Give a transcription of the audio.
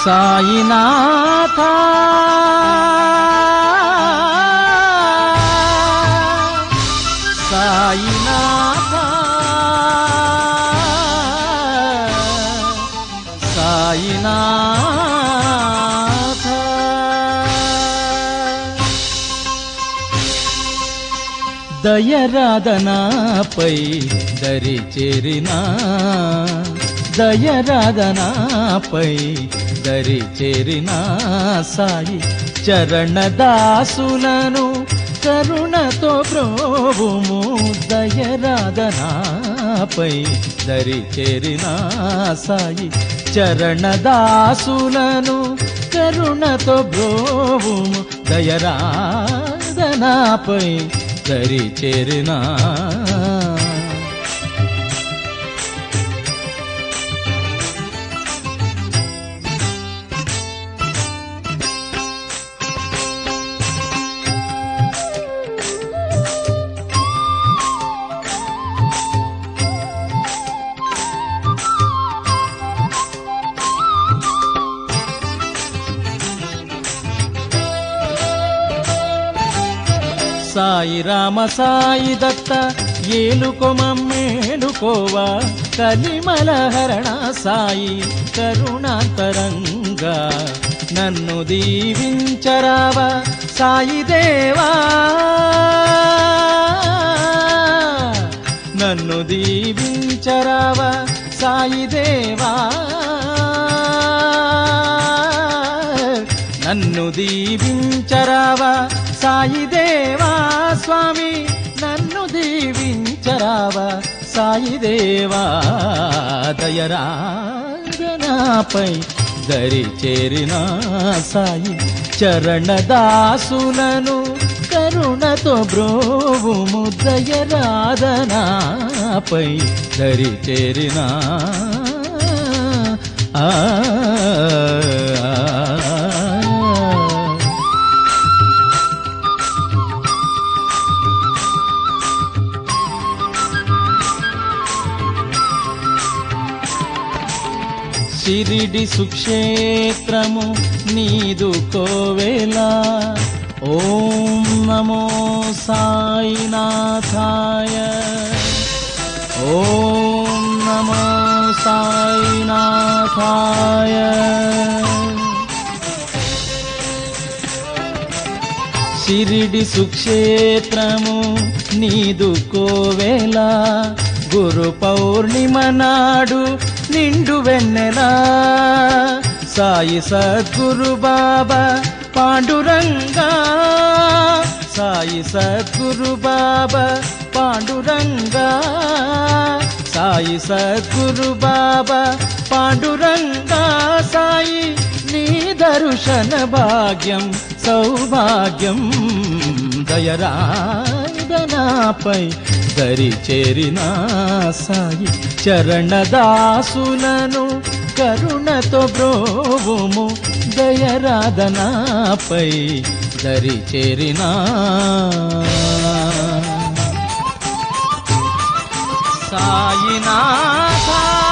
సాయినాథ సాయినాథ సాయినాథ దయరాధనాపై దరి చేరినా దయరాధనాపై దరి చేరినా సాయి చరణదాసులను కరుణతో ప్రోభుము దయరాధనాపై దరి చేరినా సాయి చరణదాసులను కరుణతో ప్రోభుము దయరాధనాపై దరి చేరినా సాయి రామ సాయి దత్త ఏలుకో మమ్మేలుకోవా కలిమలహరణ సాయి కరుణాంతరంగా నన్ను దీవించరావా సాయి దేవా నన్ను దీవించరావా సాయి దేవా నన్ను దీవించరావా సాయి దేవా స్వామి నన్ను దీవించరావా సాయి దేవా దయరాధనాపై దరి చేరినా సాయి చరణదాసులను కరుణతో బ్రోవుము దయరాధనాపై దరి చేరినా షిరిడి సుక్షేత్రము నీదు కోవెల ఓం నమో సాయినాథాయ ఓం నమో సాయినాథాయ షిరిడి సుక్షేత్రము నీదు కోవెల గురు పౌర్ణిమ నాడు నిండు వెన్నెలా సాయి సద్గురు బాబా పాండురంగా సాయి సద్గురు బాబా పాండురంగా సాయి సద్గురు బాబా పాండురంగా సాయి నీ దర్శన భాగ్యం సౌభాగ్యం దయరాధనాపై దరి చేరినా సాయి చరణదాసులను కరుణతో బ్రోవుము దయరాధనాపై దరి చేరినా సాయినాథ